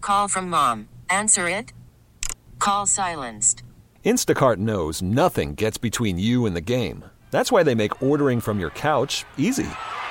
Call from mom. Answer it. Call silenced. Instacart knows nothing gets between you and the game. That's why they make ordering from your couch easy.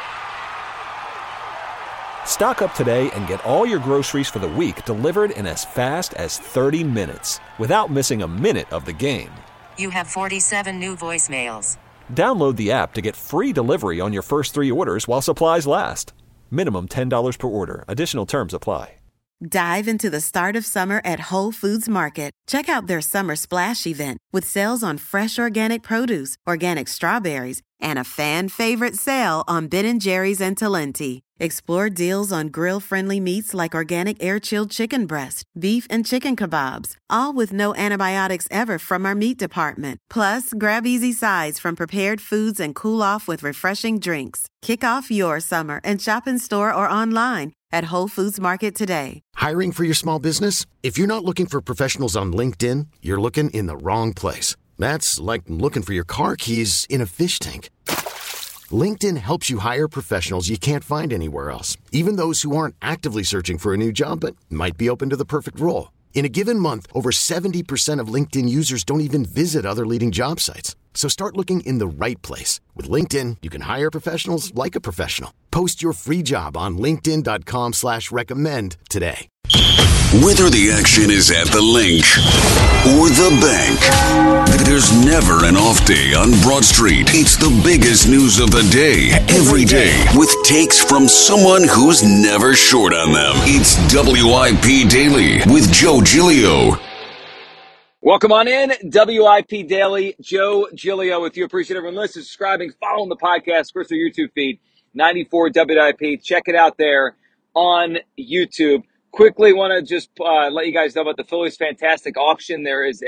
Stock up today and get all your groceries for the week delivered in as fast as 30 minutes without missing a minute of the game. You have 47 new voicemails. Download the app to get free delivery on your first 3 orders while supplies last. Minimum $10 per order. Additional terms apply. Dive into the start of summer at Whole Foods Market. Check out their Summer Splash event with sales on fresh organic produce, organic strawberries, and a fan-favorite sale on Ben & Jerry's and Talenti. Explore deals on grill-friendly meats like organic air-chilled chicken breast, beef and chicken kebabs, all with no antibiotics ever from our meat department. Plus, grab easy sides from prepared foods and cool off with refreshing drinks. Kick off your summer and shop in store or online at Whole Foods Market today. Hiring for your small business? If you're not looking for professionals on LinkedIn, you're looking in the wrong place. That's like looking for your car keys in a fish tank. LinkedIn helps you hire professionals you can't find anywhere else, even those who aren't actively searching for a new job but might be open to the perfect role. In a given month, over 70% of LinkedIn users don't even visit other leading job sites. So start looking in the right place. With LinkedIn, you can hire professionals like a professional. Post your free job on linkedin.com/recommend today. Whether the action is at the link or the bank, there's never an off day on Broad Street. It's the biggest news of the day, every day, with takes from someone who's never short on them. It's WIP Daily with Joe Giglio. Welcome on in, WIP Daily. Joe Giglio with you. Appreciate everyone listening, subscribing, following the podcast. Of course, our YouTube feed, 94 WIP. Check it out there on YouTube. Quickly want to just let you guys know about the Phillies Fantastic Auction. There is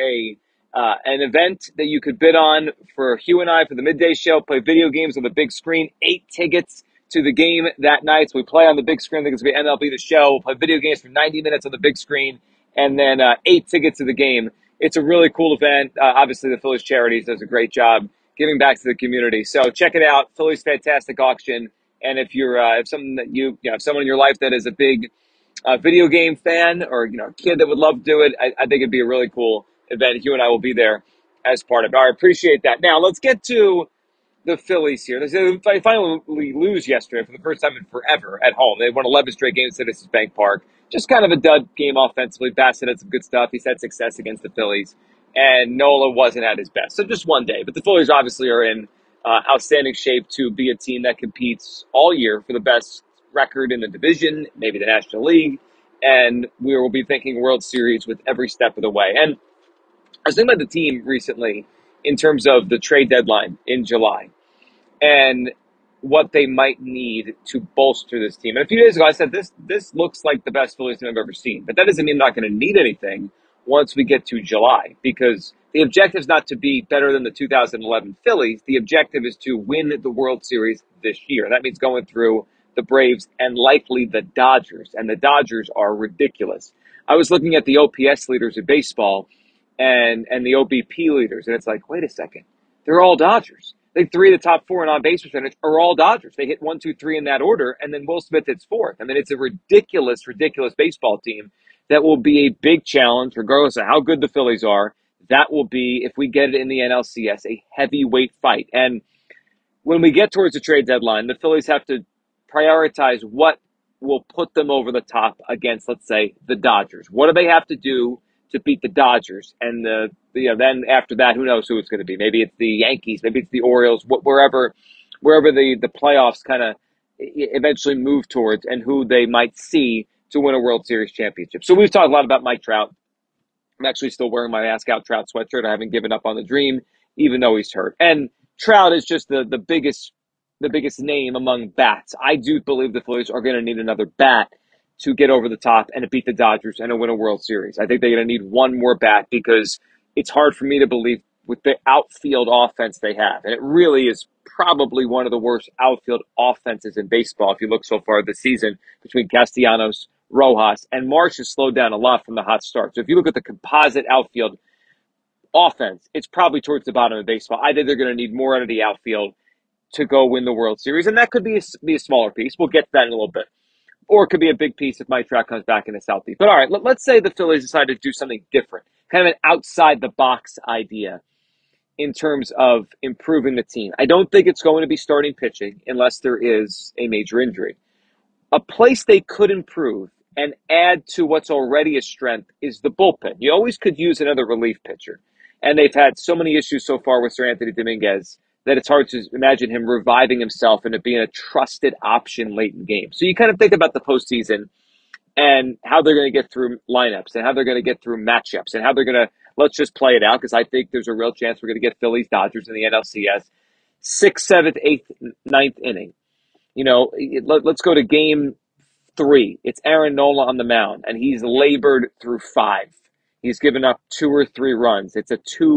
an event that you could bid on for Hugh and I for the midday show, play video games on the big screen, 8 tickets to the game that night. So we play on the big screen. I think it's going to be MLB The Show. We'll play video games for 90 minutes on the big screen, and then 8 tickets to the game. It's a really cool event. Obviously, the Phillies Charities does a great job giving back to the community. So check it out, Phillies Fantastic Auction. And if you're if something that if someone in your life that is a big video game fan, or a kid that would love to do it, I think it'd be a really cool event. You and I will be there as part of it. I appreciate that. Now let's get to the Phillies here. They finally lose yesterday for the first time in forever at home. They won 11 straight games at Citizens Bank Park. Just kind of a dud game offensively. Bassett had some good stuff. He's had success against the Phillies, and Nola wasn't at his best. So just one day, but the Phillies obviously are in outstanding shape to be a team that competes all year for the best record in the division, maybe the National League, and we will be thinking World Series with every step of the way. And I was thinking about the team recently in terms of the trade deadline in July and what they might need to bolster this team. And a few days ago, I said this looks like the best Phillies team I've ever seen, but that doesn't mean I'm not going to need anything once we get to July, because the objective is not to be better than the 2011 Phillies. The objective is to win the World Series this year. That means going through the Braves and likely the Dodgers, and the Dodgers are ridiculous. I was looking at the OPS leaders in baseball and the OBP leaders, and it's like, wait a second, they're all Dodgers. Like 3 of the top 4 in on-base percentage are all Dodgers. They hit 1, 2, 3 in that order, and then Will Smith hits 4th. I mean, it's a ridiculous baseball team that will be a big challenge, regardless of how good the Phillies are. That will be, if we get it in the NLCS, a heavyweight fight. And when we get towards the trade deadline, the Phillies have to prioritize what will put them over the top against, let's say, the Dodgers. What do they have to do to beat the Dodgers? And then after that, who knows who it's going to be? Maybe it's the Yankees, maybe it's the Orioles, wherever the playoffs kind of eventually move towards, and who they might see to win a World Series championship. So we've talked a lot about Mike Trout. I'm actually still wearing my Ask Out Trout sweatshirt. I haven't given up on the dream, even though he's hurt. And Trout is just the biggest name among bats. I do believe the Phillies are going to need another bat to get over the top and to beat the Dodgers and to win a World Series. I think they're going to need one more bat, because it's hard for me to believe with the outfield offense they have. And it really is probably one of the worst outfield offenses in baseball if you look so far this season, between Castellanos, Rojas, and Marsh has slowed down a lot from the hot start. So if you look at the composite outfield offense, it's probably towards the bottom of baseball. I think they're going to need more out of the outfield to go win the World Series, and that could be a smaller piece. We'll get to that in a little bit. or it could be a big piece if Mike Trout comes back and is healthy. But all right, let's say the Phillies decide to do something different, kind of an outside the box idea in terms of improving the team. I don't think it's going to be starting pitching unless there is a major injury. A place they could improve and add to what's already a strength is the bullpen. You always could use another relief pitcher. And they've had so many issues so far with Sir Anthony Dominguez that it's hard to imagine him reviving himself into being a trusted option late in games. So you kind of think about the postseason and how they're going to get through lineups and how they're going to get through matchups and how they're going to, let's just play it out, because I think there's a real chance we're going to get Phillies Dodgers in the NLCS. 6th, 7th, 8th, 9th inning. Let's go to game 3. It's Aaron Nola on the mound, and he's labored through 5. He's given up 2 or 3 runs. It's a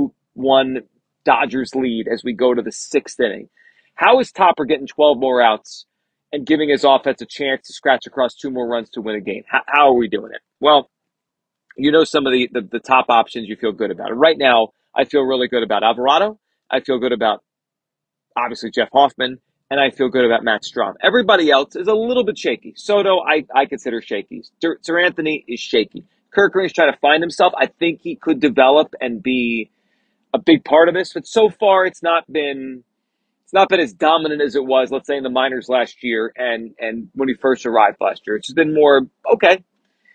2-1 Dodgers lead as we go to the 6th inning. How is Topper getting 12 more outs and giving his offense a chance to scratch across 2 more runs to win a game? How are we doing it? Well, some of the top options you feel good about. And right now, I feel really good about Alvarado. I feel good about, obviously, Jeff Hoffman. And I feel good about Matt Strahm. Everybody else is a little bit shaky. Soto, I consider shaky. Sir Anthony is shaky. Kirk Green's trying to find himself. I think he could develop and be a big part of this. But so far, it's not been as dominant as it was, let's say, in the minors last year and when he first arrived last year. It's just been more, okay.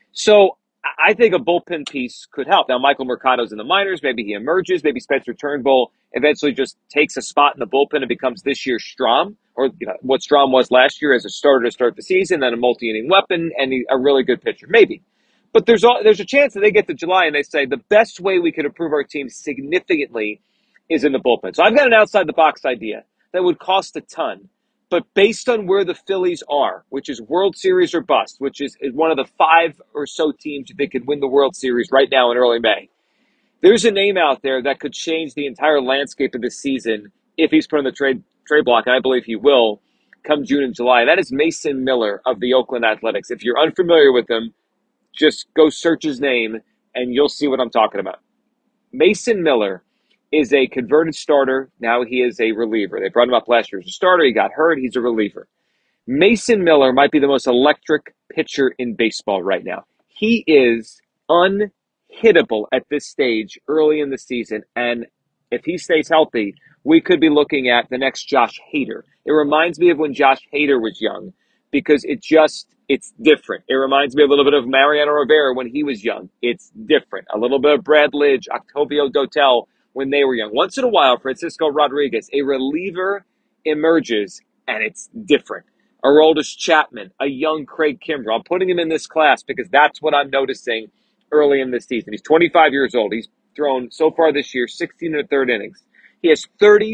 So I think a bullpen piece could help. Now, Michael Mercado's in the minors. Maybe he emerges. Maybe Spencer Turnbull eventually just takes a spot in the bullpen and becomes this year's Strahm, or what Strahm was last year as a starter to start the season, then a multi-inning weapon, and a really good pitcher. Maybe. But there's a chance that they get to July and they say the best way we could improve our team significantly is in the bullpen. So I've got an outside-the-box idea that would cost a ton. But based on where the Phillies are, which is World Series or bust, which is one of the 5 or so teams that could win the World Series right now in early May, there's a name out there that could change the entire landscape of this season if he's put on the trade block, and I believe he will, come June and July. That is Mason Miller of the Oakland Athletics. If you're unfamiliar with him, just go search his name, and you'll see what I'm talking about. Mason Miller is a converted starter. Now he is a reliever. They brought him up last year as a starter. He got hurt. He's a reliever. Mason Miller might be the most electric pitcher in baseball right now. He is unhittable at this stage early in the season. And if he stays healthy, we could be looking at the next Josh Hader. It reminds me of when Josh Hader was young because it's different. It reminds me a little bit of Mariano Rivera when he was young. It's different. A little bit of Brad Lidge, Octavio Dotel when they were young. Once in a while, Francisco Rodriguez, a reliever emerges, and it's different. Aroldis Chapman, a young Craig Kimbrell. I'm putting him in this class because that's what I'm noticing early in this season. He's 25 years old. He's thrown so far this year 16 1/3 innings. He has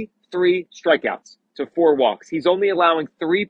33 strikeouts to 4 walks. He's only allowing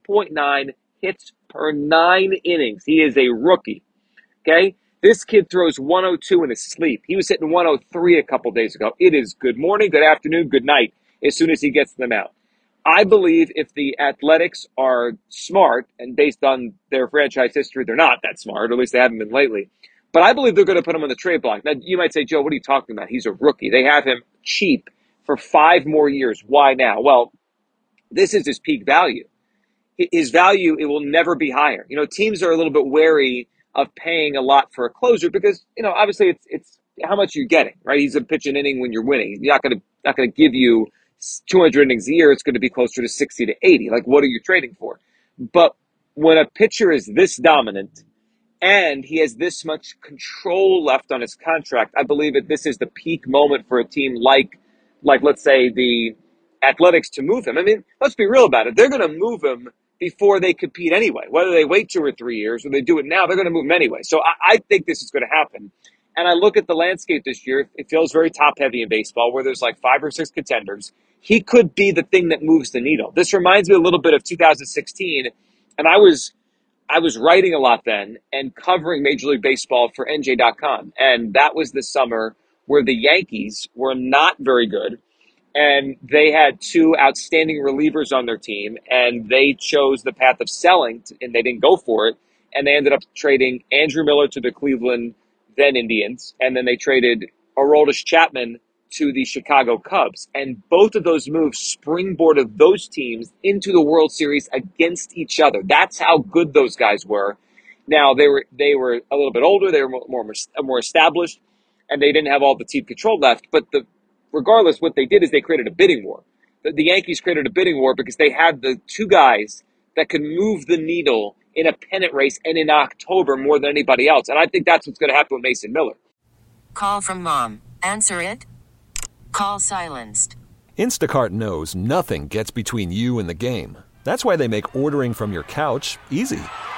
3.9 hits per 9 innings. He is a rookie. Okay? This kid throws 102 in his sleep. He was hitting 103 a couple days ago. It is good morning, good afternoon, good night as soon as he gets them out. I believe if the Athletics are smart, and based on their franchise history, they're not that smart, or at least they haven't been lately, but I believe they're going to put him on the trade block. Now, you might say, Joe, what are you talking about? He's a rookie. They have him cheap for 5 more years. Why now? Well, this is his peak value. His value, it will never be higher. Teams are a little bit wary of paying a lot for a closer because, obviously it's how much you're getting, right? He's a pitch an inning when you're winning. He's not going to give you 200 innings a year. It's going to be closer to 60 to 80. Like, what are you trading for? But when a pitcher is this dominant and he has this much control left on his contract, I believe that this is the peak moment for a team like let's say the Athletics to move him. I mean, let's be real about it. They're going to move him before they compete anyway. Whether they wait 2 or 3 years or they do it now, they're going to move him anyway. So I think this is going to happen. And I look at the landscape this year. It feels very top-heavy in baseball where there's like 5 or 6 contenders. He could be the thing that moves the needle. This reminds me a little bit of 2016. And I was writing a lot then and covering Major League Baseball for NJ.com. And that was the summer where the Yankees were not very good. And they had 2 outstanding relievers on their team, and they chose the path of selling, and they didn't go for it. And they ended up trading Andrew Miller to the Cleveland then Indians, and then they traded Aroldis Chapman to the Chicago Cubs. And both of those moves springboarded those teams into the World Series against each other. That's how good those guys were. Now they were a little bit older, they were more established, and they didn't have all the team control left. But regardless, what they did is they created a bidding war. The Yankees created a bidding war because they had the two guys that could move the needle in a pennant race and in October more than anybody else. And I think that's what's going to happen with Mason Miller. Call from mom. Answer it. Call silenced. Instacart knows nothing gets between you and the game. That's why they make ordering from your couch easy.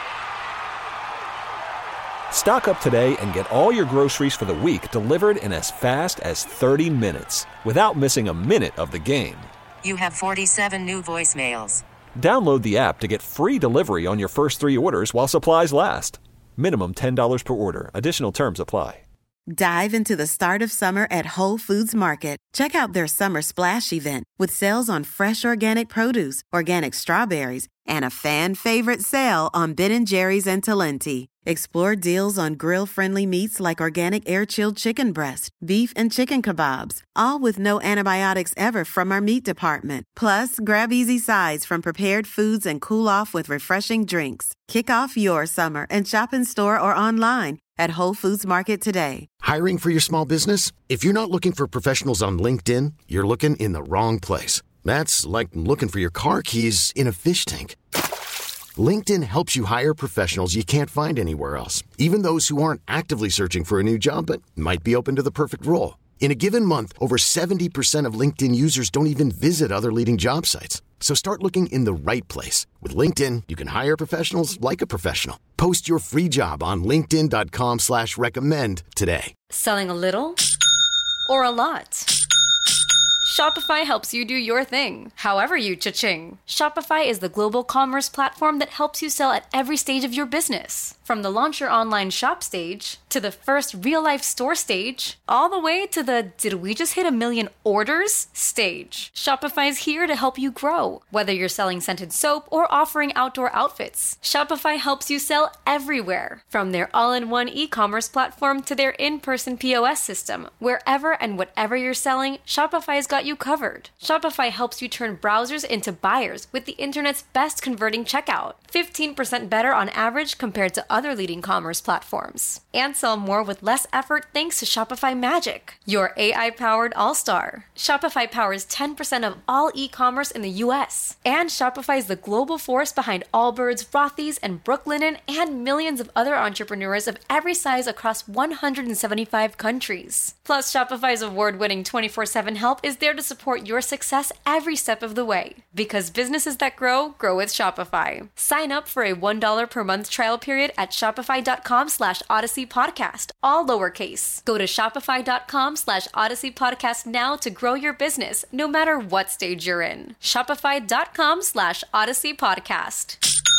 Stock up today and get all your groceries for the week delivered in as fast as 30 minutes without missing a minute of the game. You have 47 new voicemails. Download the app to get free delivery on your first 3 orders while supplies last. Minimum $10 per order. Additional terms apply. Dive into the start of summer at Whole Foods Market. Check out their Summer Splash event with sales on fresh organic produce, organic strawberries, and a fan-favorite sale on Ben & Jerry's and Talenti. Explore deals on grill-friendly meats like organic air-chilled chicken breast, beef and chicken kebabs, all with no antibiotics ever from our meat department. Plus, grab easy sides from prepared foods and cool off with refreshing drinks. Kick off your summer and shop in store or online at Whole Foods Market today. Hiring for your small business? If you're not looking for professionals on LinkedIn, you're looking in the wrong place. That's like looking for your car keys in a fish tank. LinkedIn helps you hire professionals you can't find anywhere else, even those who aren't actively searching for a new job but might be open to the perfect role. In a given month, over 70% of LinkedIn users don't even visit other leading job sites. So start looking in the right place. With LinkedIn, you can hire professionals like a professional. Post your free job on linkedin.com/recommend today. Selling a little or a lot? Shopify helps you do your thing, however you cha-ching. Shopify is the global commerce platform that helps you sell at every stage of your business. From the launch your online shop stage, to the first real-life store stage, all the way to the did we just hit 1 million orders stage. Shopify's here to help you grow. Whether you're selling scented soap or offering outdoor outfits, Shopify helps you sell everywhere. From their all-in-one e-commerce platform to their in-person POS system, wherever and whatever you're selling, Shopify's got you covered. Shopify helps you turn browsers into buyers with the internet's best converting checkout. 15% better on average compared to other leading commerce platforms. And sell more with less effort thanks to Shopify Magic, your AI-powered all-star. Shopify powers 10% of all e-commerce in the US. And Shopify is the global force behind Allbirds, Rothy's, and Brooklinen, and millions of other entrepreneurs of every size across 175 countries. Plus, Shopify's award-winning 24/7 help is there to support your success every step of the way. Because businesses that grow, grow with Shopify. Sign up for a $1 per month trial period at shopify.com/Odyssey Podcast, all lowercase. Go to shopify.com/Odyssey Podcast now to grow your business, no matter what stage you're in. Shopify.com/Odyssey Podcast.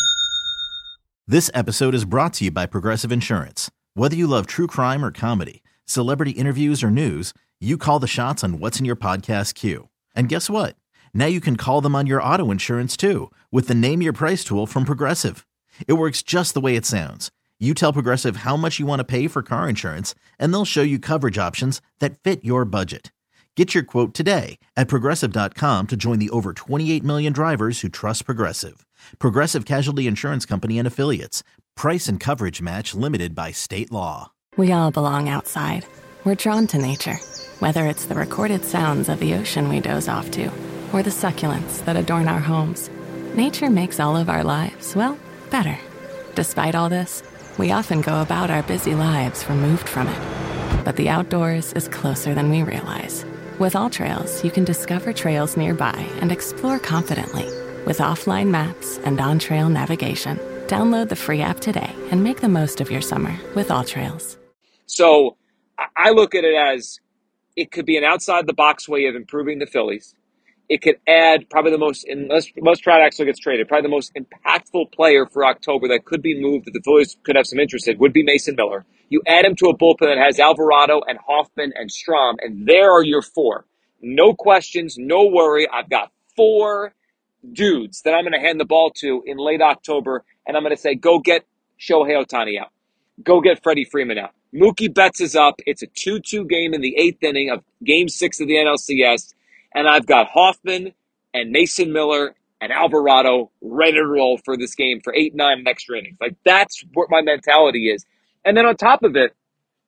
This episode is brought to you by Progressive Insurance. Whether you love true crime or comedy, celebrity interviews or news, you call the shots on what's in your podcast queue. And guess what? Now you can call them on your auto insurance too with the Name Your Price tool from Progressive. It works just the way it sounds. You tell Progressive how much you want to pay for car insurance, and they'll show you coverage options that fit your budget. Get your quote today at Progressive.com to join the over 28 million drivers who trust Progressive. Progressive Casualty Insurance Company and Affiliates. Price and coverage match limited by state law. We all belong outside. We're drawn to nature, whether it's the recorded sounds of the ocean we doze off to, or the succulents that adorn our homes. Nature makes all of our lives, well, better. Despite all this, we often go about our busy lives removed from it. But the outdoors is closer than we realize. With AllTrails, you can discover trails nearby and explore confidently. With offline maps and on-trail navigation, download the free app today and make the most of your summer with AllTrails. So I look at it as it could be an outside-the-box way of improving the Phillies. It could add probably the most, unless most Trout actually gets traded, probably the most impactful player for October that could be moved that the Phillies could have some interest in would be Mason Miller. You add him to a bullpen that has Alvarado and Hoffman and Strahm, and there are your 4. No questions, no worry. I've got 4 dudes that I'm going to hand the ball to in late October, and I'm going to say, go get Shohei Ohtani out. Go get Freddie Freeman out. Mookie Betts is up. It's a 2-2 game in the 8th inning of Game 6 of the NLCS, and I've got Hoffman and Mason Miller and Alvarado ready to roll for this game for 8-9 extra innings. Like, that's what my mentality is. And then on top of it,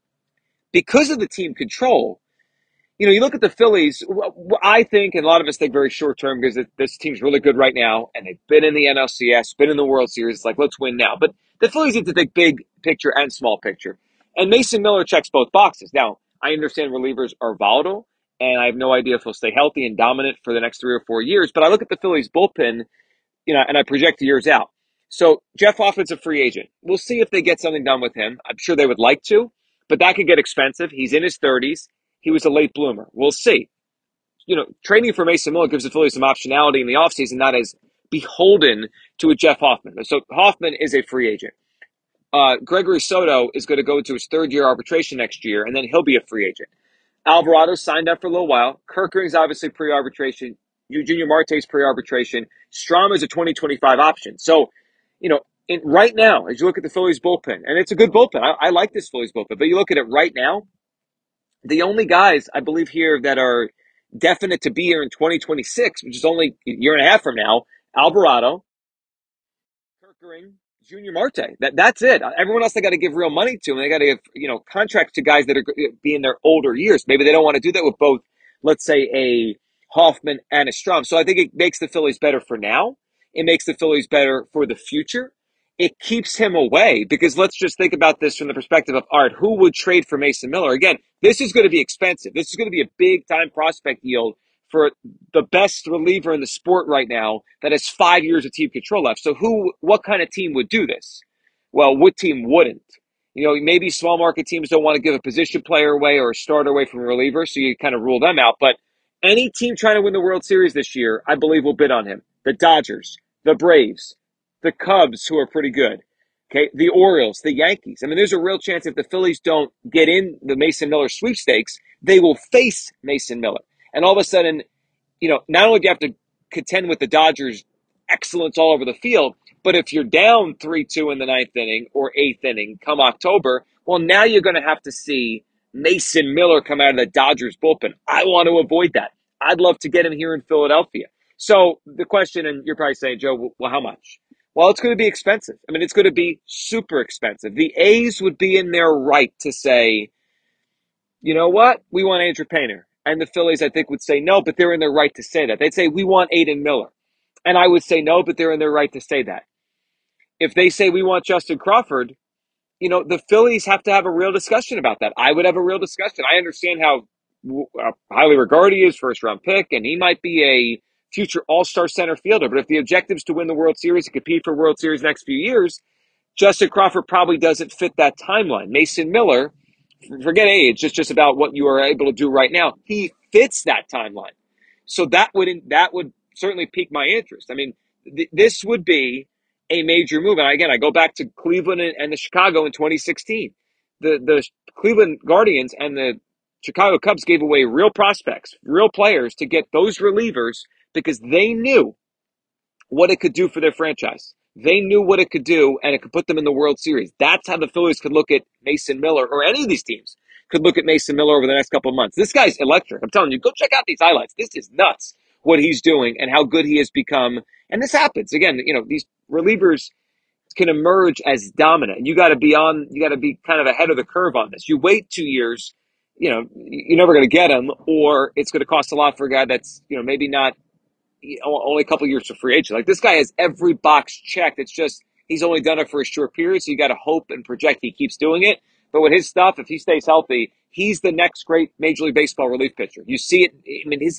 because of the team control, you look at the Phillies, I think, and a lot of us think very short term because this team's really good right now, and they've been in the NLCS, been in the World Series. It's like, let's win now. But the Phillies need to think big picture and small picture. And Mason Miller checks both boxes. Now, I understand relievers are volatile, and I have no idea if he'll stay healthy and dominant for the next 3 or 4 years. But I look at the Phillies bullpen, and I project years out. So Jeff Hoffman's a free agent. We'll see if they get something done with him. I'm sure they would like to, but that could get expensive. He's in his 30s. He was a late bloomer. We'll see. Trading for Mason Miller gives the Phillies some optionality in the offseason, not as beholden to a Jeff Hoffman. So Hoffman is a free agent. Gregory Soto is going to go into his third-year arbitration next year, and then he'll be a free agent. Alvarado signed up for a little while. Kerkering's obviously pre-arbitration. Junior Marte's pre-arbitration. Strom is a 2025 option. So, right now, as you look at the Phillies bullpen, and it's a good bullpen. I like this Phillies bullpen, but you look at it right now, the only guys I believe here that are definite to be here in 2026, which is only a year and a half from now, Alvarado, Kerkering, Junior Marte. That's it. Everyone else they got to give real money to, and they got to give contracts to guys that are be in their older years. Maybe they don't want to do that with both, let's say, a Hoffman and a Strom. So I think it makes the Phillies better for now. It makes the Phillies better for the future. It keeps him away because let's just think about this from the perspective of, all right, who would trade for Mason Miller? Again, this is going to be expensive. This is going to be a big-time prospect yield for the best reliever in the sport right now that has 5 years of team control left. So what kind of team would do this? Well, what team wouldn't? Maybe small market teams don't want to give a position player away or a starter away from a reliever, so you kind of rule them out. But any team trying to win the World Series this year, I believe, will bid on him. The Dodgers, the Braves, the Cubs, who are pretty good, okay, the Orioles, the Yankees. I mean, there's a real chance if the Phillies don't get in the Mason Miller sweepstakes, they will face Mason Miller. And all of a sudden, not only do you have to contend with the Dodgers' excellence all over the field, but if you're down 3-2 in the ninth inning or eighth inning come October, well, now you're going to have to see Mason Miller come out of the Dodgers bullpen. I want to avoid that. I'd love to get him here in Philadelphia. So the question, and you're probably saying, Joe, well, how much? Well, it's going to be expensive. I mean, it's going to be super expensive. The A's would be in their right to say, you know what? We want Andrew Painter. And the Phillies, I think, would say no, but they're in their right to say that. They'd say, we want Aiden Miller. And I would say no, but they're in their right to say that. If they say we want Justin Crawford, the Phillies have to have a real discussion about that. I would have a real discussion. I understand how highly regarded he is, first-round pick, and he might be a future all-star center fielder. But if the objective is to win the World Series and compete for World Series next few years, Justin Crawford probably doesn't fit that timeline. Mason Miller, forget age, it's just about what you are able to do right now. He fits that timeline. So that would certainly pique my interest. I mean, this would be a major move. And again, I go back to Cleveland and the Chicago in 2016. The Cleveland Guardians and the Chicago Cubs gave away real prospects, real players to get those relievers because they knew what it could do for their franchise. They knew what it could do, and it could put them in the World Series. That's how the Phillies could look at Mason Miller, or any of these teams could look at Mason Miller over the next couple of months. This guy's electric. I'm telling you, go check out these highlights. This is nuts what he's doing and how good he has become. And this happens. Again, these relievers can emerge as dominant. You got to be kind of ahead of the curve on this. You wait 2 years, you're never going to get him, or it's going to cost a lot for a guy that's, maybe not only a couple years for free agent. Like, this guy has every box checked. It's just he's only done it for a short period, so you got to hope and project he keeps doing it. But with his stuff, if he stays healthy, he's the next great Major League Baseball relief pitcher. You see it. I mean,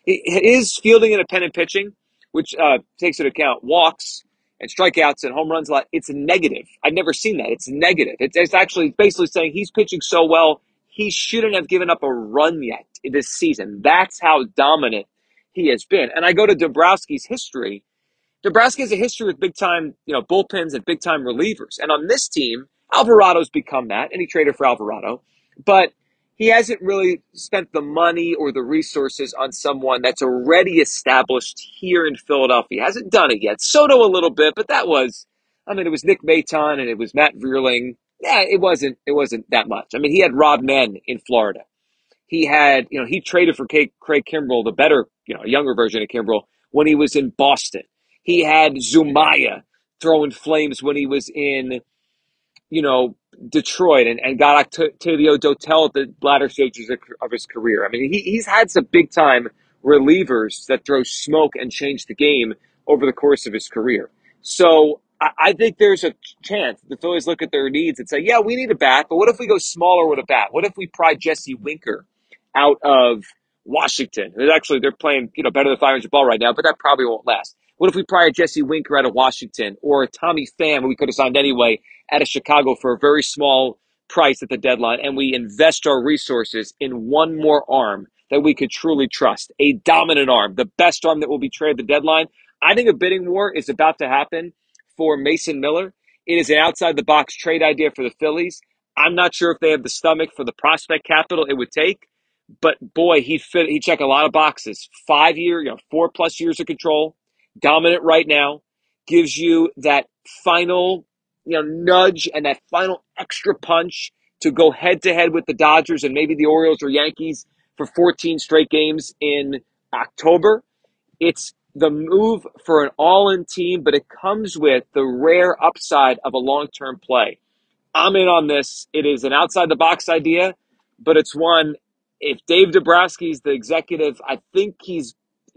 his fielding and pen and pitching, which takes into account walks and strikeouts and home runs a lot, it's negative. I've never seen that. It's negative. It's actually basically saying he's pitching so well, he shouldn't have given up a run yet this season. That's how dominant he has been. And I go to Dombrowski's history. Dombrowski has a history with big-time, bullpens and big-time relievers. And on this team, Alvarado's become that, and he traded for Alvarado. But he hasn't really spent the money or the resources on someone that's already established here in Philadelphia. He hasn't done it yet. Soto a little bit, but it was Nick Maton and it was Matt Vierling. Yeah, it wasn't that much. I mean, he had Rob Men in Florida. He had, he traded for Craig Kimbrell, the better, younger version of Kimbrell, when he was in Boston. He had Zumaya throwing flames when he was in, Detroit and got Octavio Dotel at the latter stages of his career. I mean, he's had some big-time relievers that throw smoke and change the game over the course of his career. So I think there's a chance the Phillies look at their needs and say, yeah, we need a bat, but what if we go smaller with a bat? What if we pry Jesse Winker out of Washington? They're playing better than 500 ball right now, but that probably won't last. What if we pry a Jesse Winker out of Washington or a Tommy Pham, who we could have signed anyway, out of Chicago for a very small price at the deadline, and we invest our resources in one more arm that we could truly trust, a dominant arm, the best arm that will be traded at the deadline? I think a bidding war is about to happen for Mason Miller. It is an outside-the-box trade idea for the Phillies. I'm not sure if they have the stomach for the prospect capital it would take, but boy, he'd check a lot of boxes. 4+ years of control, dominant right now, gives you that final nudge and that final extra punch to go head-to-head with the Dodgers and maybe the Orioles or Yankees for 14 straight games in October. It's the move for an all-in team, but it comes with the rare upside of a long-term play. I'm in on this. It is an outside-the-box idea, but it's one, if Dave Dombrowski's the executive, I think is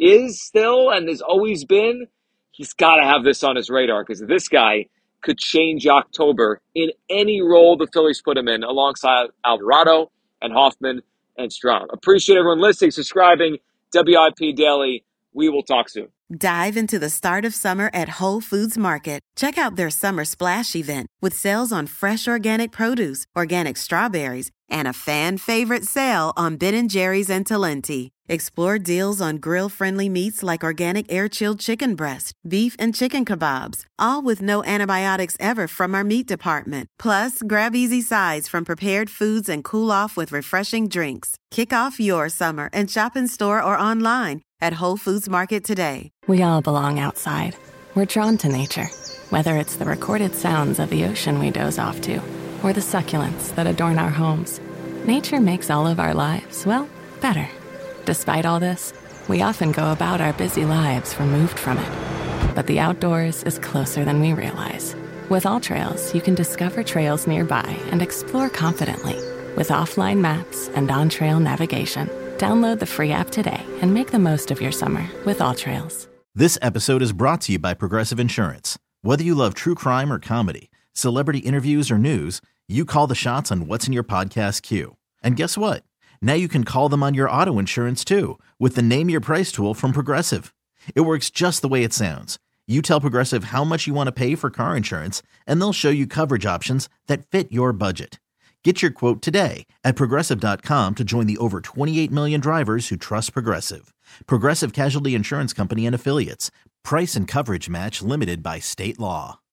still and has always been, he's got to have this on his radar because this guy could change October in any role the Phillies put him in, alongside Alvarado and Hoffman and Strahm. Appreciate everyone listening, subscribing, WIP Daily. We will talk soon. Dive into the start of summer at Whole Foods Market. Check out their Summer Splash event with sales on fresh organic produce, organic strawberries, and a fan-favorite sale on Ben & Jerry's and Talenti. Explore deals on grill-friendly meats like organic air-chilled chicken breast, beef and chicken kebabs, all with no antibiotics ever from our meat department. Plus, grab easy sides from prepared foods and cool off with refreshing drinks. Kick off your summer and shop in store or online at Whole Foods Market today. We all belong outside. We're drawn to nature, whether it's the recorded sounds of the ocean we doze off to, or the succulents that adorn our homes. Nature makes all of our lives, well, better. Despite all this, we often go about our busy lives removed from it. But the outdoors is closer than we realize. With AllTrails, you can discover trails nearby and explore confidently. With offline maps and on-trail navigation, download the free app today and make the most of your summer with AllTrails. This episode is brought to you by Progressive Insurance. Whether you love true crime or comedy, celebrity interviews or news, you call the shots on what's in your podcast queue. And guess what? Now you can call them on your auto insurance too with the Name Your Price tool from Progressive. It works just the way it sounds. You tell Progressive how much you want to pay for car insurance, and they'll show you coverage options that fit your budget. Get your quote today at Progressive.com to join the over 28 million drivers who trust Progressive. Progressive Casualty Insurance Company and Affiliates. Price and coverage match limited by state law.